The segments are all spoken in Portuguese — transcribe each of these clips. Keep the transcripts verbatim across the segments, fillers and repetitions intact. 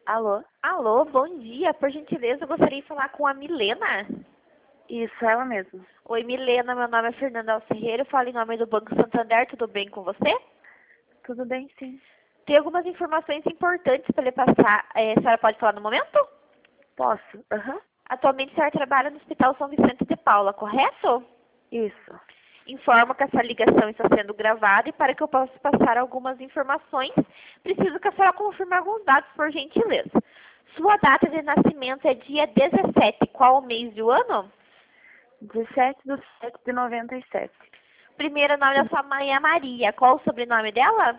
Alô? Alô, bom dia. Por gentileza, eu gostaria de falar com a Milena. Isso, ela mesma. Oi, Milena. Meu nome é Fernanda Alcerreira. Eu falo em nome do Banco Santander. Tudo bem com você? Tudo bem, sim. Tem algumas informações importantes para lhe passar. É, a senhora pode falar no momento? Posso? Aham. Atualmente, a senhora trabalha no Hospital São Vicente de Paula, correto? Isso. Informo que essa ligação está sendo gravada e para que eu possa passar algumas informações, preciso que a senhora confirme alguns dados, por gentileza. Sua data de nascimento é dia dezessete. Qual o mês e o ano? dezessete de sete de noventa e sete. Primeiro nome da sua mãe é Maria. Qual o sobrenome dela?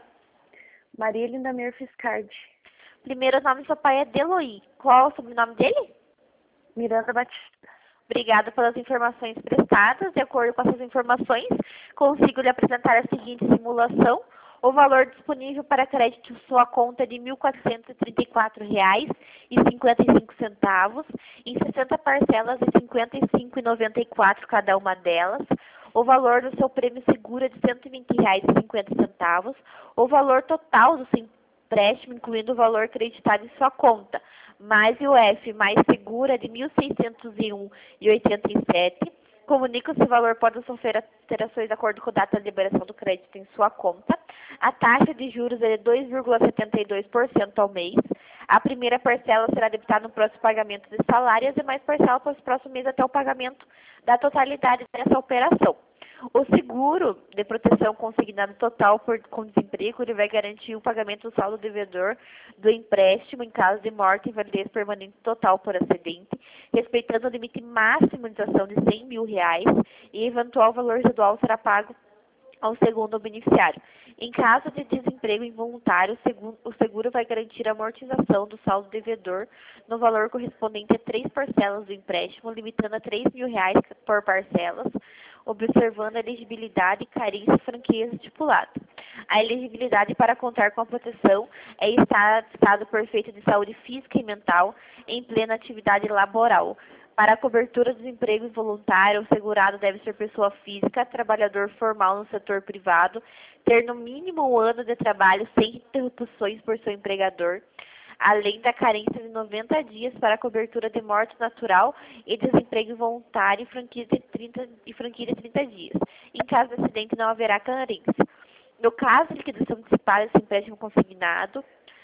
Maria Lindamir Fiscardi. Primeiro nome do seu pai é Deloí. Qual o sobrenome dele? Miranda Batista. Obrigada pelas informações prestadas. De acordo com essas informações, consigo lhe apresentar a seguinte simulação. O valor disponível para crédito em sua conta é de mil quatrocentos e trinta e quatro reais e cinquenta e cinco centavos, em sessenta parcelas de cinquenta e cinco reais e noventa e quatro centavos cada uma delas. O valor do seu prêmio seguro é de cento e vinte reais e cinquenta centavos. O valor total do seu empréstimo, incluindo o valor creditado em sua conta, mais I O F, mais segura de mil seiscentos e um reais e oitenta e sete centavos. Comunica se o valor pode sofrer alterações de acordo com a data de liberação do crédito em sua conta. A taxa de juros é de dois vírgula setenta e dois por cento ao mês. A primeira parcela será debitada no próximo pagamento de salário e as demais parcelas para os próximos meses até o pagamento da totalidade dessa operação. O seguro de proteção consignado total por, com desemprego, ele vai garantir o pagamento do saldo devedor do empréstimo em caso de morte e invalidez permanente total por acidente, respeitando o limite máximo de ação de cem mil reais e eventual valor residual será pago ao segundo beneficiário. Em caso de desemprego involuntário, o seguro vai garantir a amortização do saldo devedor no valor correspondente a três parcelas do empréstimo, limitando a três mil reais por parcelas, observando a elegibilidade, carência e franqueza estipulada. A elegibilidade para contar com a proteção é estar em estado perfeito de saúde física e mental em plena atividade laboral. Para a cobertura do desemprego involuntário, o segurado deve ser pessoa física, trabalhador formal no setor privado, ter no mínimo um ano de trabalho sem interrupções por seu empregador, além da carência de noventa dias para a cobertura de morte natural e desemprego involuntário e franquia de trinta, e franquia de trinta dias. Em caso de acidente, não haverá carência. No caso de liquidação antecipada desse empréstimo consignado,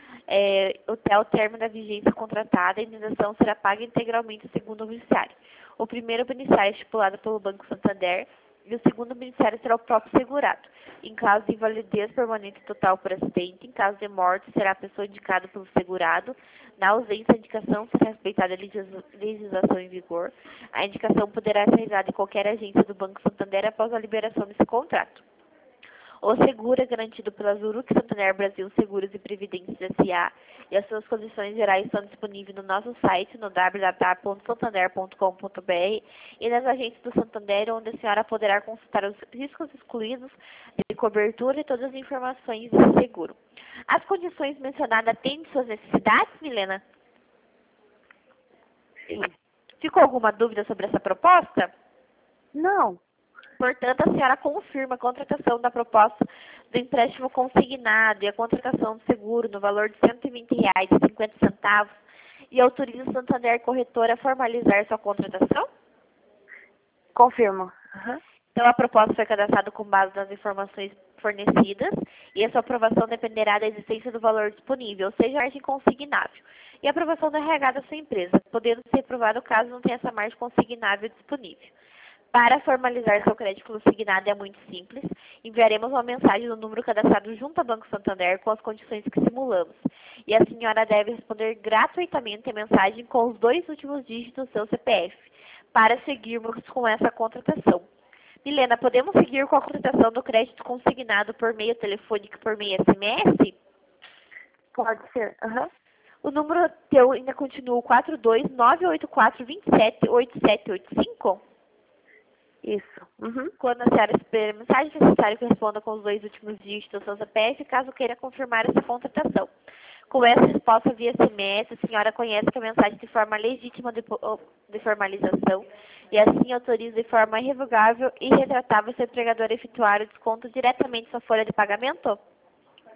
É, até o término da vigência contratada, a indenização será paga integralmente ao segundo beneficiário. O primeiro beneficiário é estipulado pelo Banco Santander e o segundo beneficiário será o próprio segurado. Em caso de invalidez permanente total por acidente, em caso de morte, será a pessoa indicada pelo segurado. Na ausência da indicação, será respeitada a legislação em vigor. A indicação poderá ser realizada em qualquer agência do Banco Santander após a liberação desse contrato. O seguro é garantido pela Zurich Santander Brasil Seguros e Previdências S A e as suas condições gerais estão disponíveis no nosso site no w w w ponto santander ponto com ponto b r e nas agências do Santander, onde a senhora poderá consultar os riscos excluídos de cobertura e todas as informações de seguro. As condições mencionadas atendem suas necessidades, Milena? Sim. Ficou alguma dúvida sobre essa proposta? Não. Portanto, a senhora confirma a contratação da proposta do empréstimo consignado e a contratação do seguro no valor de cento e vinte reais e cinquenta centavos e autoriza o Santander Corretora a formalizar sua contratação? Confirmo. Uhum. Então, a proposta foi cadastrada com base nas informações fornecidas e a sua aprovação dependerá da existência do valor disponível, ou seja, a margem consignável, e a aprovação do R H da sua empresa, podendo ser aprovado caso não tenha essa margem consignável disponível. Para formalizar seu crédito consignado é muito simples. Enviaremos uma mensagem no número cadastrado junto ao Banco Santander com as condições que simulamos. E a senhora deve responder gratuitamente a mensagem com os dois últimos dígitos do seu C P F, para seguirmos com essa contratação. Milena, podemos seguir com a contratação do crédito consignado por meio telefônico e por meio S M S? Pode ser. Uhum. O número teu ainda continua quatro dois nove oito quatro dois sete oito sete oito cinco? Isso. Uhum. Quando a senhora receber a mensagem, é necessário que responda com os dois últimos dígitos do seu C P F, caso queira confirmar essa contratação. Com essa resposta via S M S, a senhora conhece que a mensagem de forma legítima de, de formalização e assim autoriza de forma irrevogável e retratável seu empregador a efetuar o desconto diretamente em sua folha de pagamento?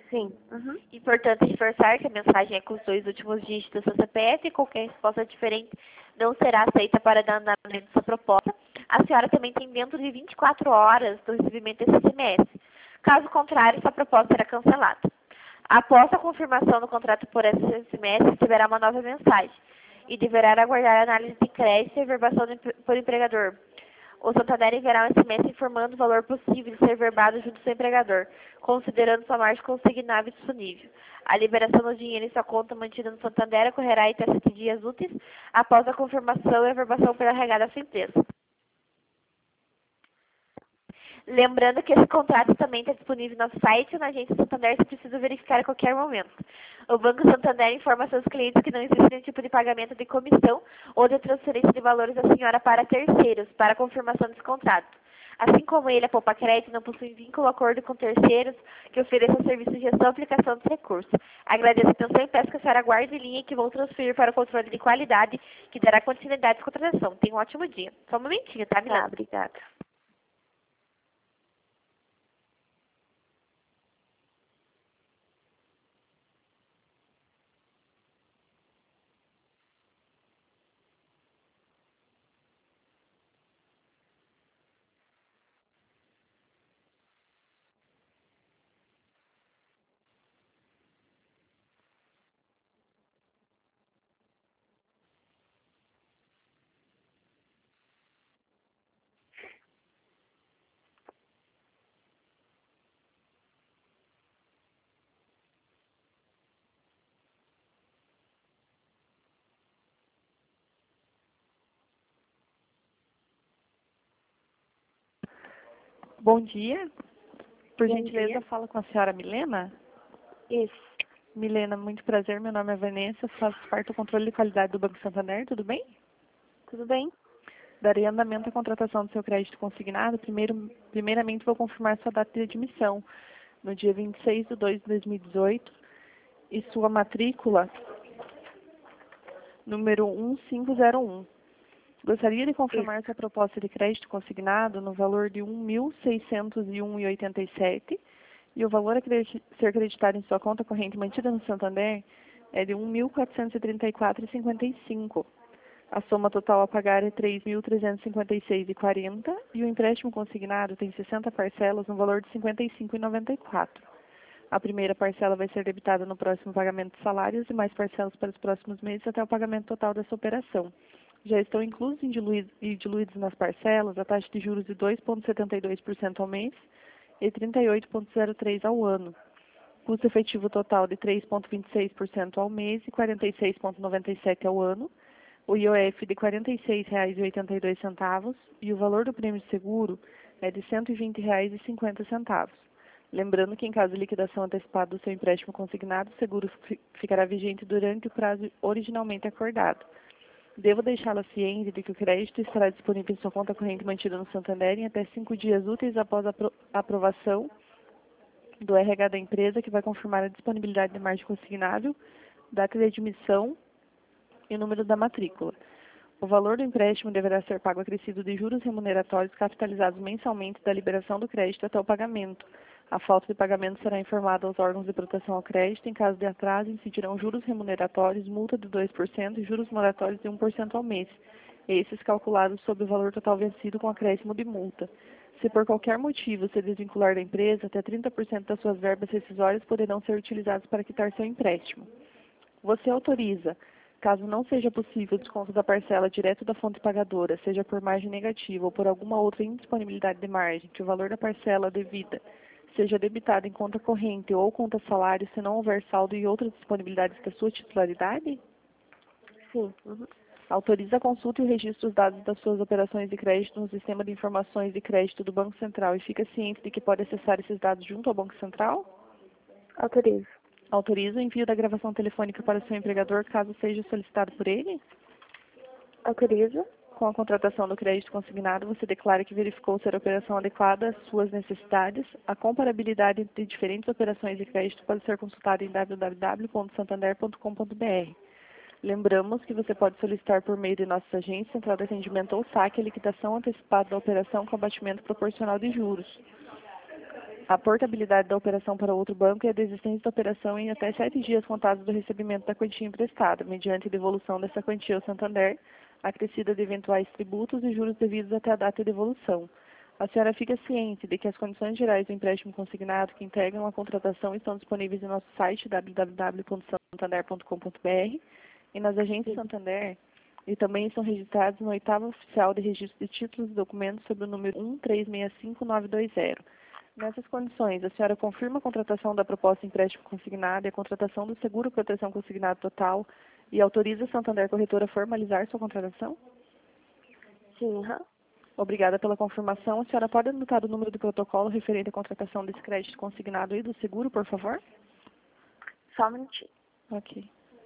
Sim. Uhum. Importante reforçar que a mensagem é com os dois últimos dígitos do seu C P F e qualquer resposta diferente não será aceita para dar andamento dessa proposta. A senhora também tem dentro de vinte e quatro horas do recebimento desse S M S. Caso contrário, essa proposta será cancelada. Após a confirmação do contrato por S M S, receberá uma nova mensagem e deverá aguardar a análise de crédito e verbação por empregador. O Santander enviará um S M S informando o valor possível de ser verbado junto ao seu empregador, considerando sua margem consignável disponível. A liberação do dinheiro em sua conta mantida no Santander ocorrerá em até sete dias úteis após a confirmação e a verbação pela regada à sua empresa. Lembrando que esse contrato também está disponível no nosso site ou na agência Santander, se precisa verificar a qualquer momento. O Banco Santander informa a seus clientes que não existe nenhum tipo de pagamento de comissão ou de transferência de valores da senhora para terceiros, para confirmação desse contrato. Assim como ele, a Poupa Crédito não possui vínculo ou acordo com terceiros que ofereçam serviço de gestão e aplicação dos recursos. Agradeço a atenção e peço que a senhora guarde em linha que vou transferir para o controle de qualidade, que dará continuidade à contratação. Tenha um ótimo dia. Só um momentinho, tá, Milena? Tá, obrigada. Bom dia. Por Bom gentileza, dia. fala com a senhora Milena. Isso. Milena, muito prazer. Meu nome é Vanessa, faço parte do controle de qualidade do Banco Santander, tudo bem? Tudo bem? Darei andamento à contratação do seu crédito consignado. Primeiro, primeiramente, vou confirmar sua data de admissão, no dia vinte e seis de dois de dois mil e dezoito, e sua matrícula, número um cinco zero um. Gostaria de confirmar sua proposta de crédito consignado no valor de um mil seiscentos e um reais e oitenta e sete centavos e o valor a ser creditado em sua conta corrente mantida no Santander é de um mil quatrocentos e trinta e quatro reais e cinquenta e cinco centavos. A soma total a pagar é três mil trezentos e cinquenta e seis reais e quarenta centavos e o empréstimo consignado tem sessenta parcelas no valor de cinquenta e cinco reais e noventa e quatro centavos. A primeira parcela vai ser debitada no próximo pagamento de salários e mais parcelas para os próximos meses até o pagamento total dessa operação. Já estão inclusos e diluídos, e diluídos nas parcelas a taxa de juros de dois vírgula setenta e dois por cento ao mês e trinta e oito vírgula zero três por cento ao ano. Custo efetivo total de três vírgula vinte e seis por cento ao mês e quarenta e seis vírgula noventa e sete por cento ao ano. O I O F de quarenta e seis reais e oitenta e dois centavos e o valor do prêmio de seguro é de cento e vinte reais e cinquenta centavos. Lembrando que em caso de liquidação antecipada do seu empréstimo consignado, o seguro ficará vigente durante o prazo originalmente acordado. Devo deixá-la ciente de que o crédito estará disponível em sua conta corrente mantida no Santander em até cinco dias úteis após a aprovação do R H da empresa, que vai confirmar a disponibilidade de margem consignável, data de admissão e o número da matrícula. O valor do empréstimo deverá ser pago acrescido de juros remuneratórios capitalizados mensalmente da liberação do crédito até o pagamento. A falta de pagamento será informada aos órgãos de proteção ao crédito. Em caso de atraso, incidirão juros remuneratórios, multa de dois por cento e juros moratórios de um por cento ao mês, esses calculados sobre o valor total vencido com acréscimo de multa. Se por qualquer motivo se desvincular da empresa, até trinta por cento das suas verbas rescisórias poderão ser utilizadas para quitar seu empréstimo. Você autoriza, caso não seja possível o desconto da parcela direto da fonte pagadora, seja por margem negativa ou por alguma outra indisponibilidade de margem, que o valor da parcela devida seja debitado em conta corrente ou conta salário, se não houver saldo e outras disponibilidades da sua titularidade? Sim. Uhum. Autoriza a consulta e o registro dos dados das suas operações de crédito no sistema de informações de crédito do Banco Central e fica ciente de que pode acessar esses dados junto ao Banco Central? Autorizo. Autoriza o envio da gravação telefônica para o seu empregador, caso seja solicitado por ele? Autorizo. Com a contratação do crédito consignado, você declara que verificou ser a operação adequada às suas necessidades. A comparabilidade entre diferentes operações de crédito pode ser consultada em w w w ponto santander ponto com ponto b r. Lembramos que você pode solicitar por meio de nossas agências, central de atendimento ou saque, a liquidação antecipada da operação com abatimento proporcional de juros. a portabilidade da operação para outro banco e a desistência da operação em até sete dias contados do recebimento da quantia emprestada, mediante devolução dessa quantia ao Santander, acrescida de eventuais tributos e juros devidos até a data de devolução. A senhora fica ciente de que as condições gerais do empréstimo consignado que integram a contratação estão disponíveis em nosso site w w w ponto santander ponto com ponto b r e nas agências Santander, e também estão registrados no oitavo oficial de registro de títulos e documentos sob o número um três seis cinco nove dois zero. Nessas condições, a senhora confirma a contratação da proposta de empréstimo consignado e a contratação do seguro proteção consignado total e autoriza a Santander Corretora a formalizar sua contratação? Sim, aham. Obrigada pela confirmação. A senhora pode anotar o número do protocolo referente à contratação desse crédito consignado e do seguro, por favor? Só um minutinho. Ok.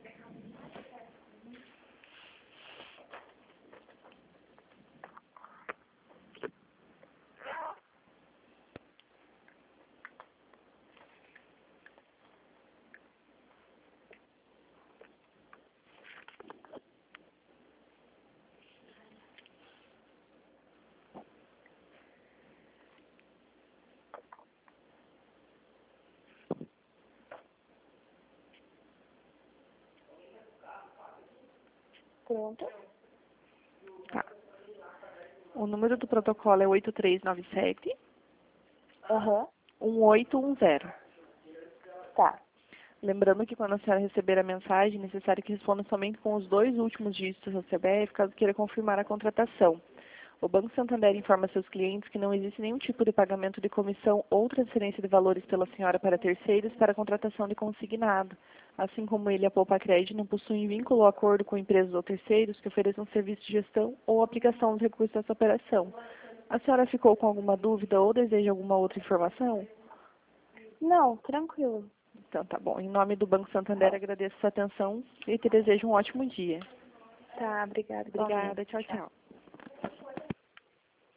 Pronto. Tá. O número do protocolo é oito três nove sete, Aham. um oito um zero. Tá. Lembrando que quando a senhora receber a mensagem, é necessário que responda somente com os dois últimos dígitos do C B F, caso queira confirmar a contratação. O Banco Santander informa seus clientes que não existe nenhum tipo de pagamento de comissão ou transferência de valores pela senhora para terceiros para a contratação de consignado. Assim como ele, a Poupa Crédito, não possui vínculo ou acordo com empresas ou terceiros que ofereçam serviço de gestão ou aplicação dos recursos dessa operação. A senhora ficou com alguma dúvida ou deseja alguma outra informação? Não, tranquilo. Então, tá bom. Em nome do Banco Santander, agradeço a sua atenção e te desejo um ótimo dia. Tá, obrigada. Obrigada. Tchau, tchau.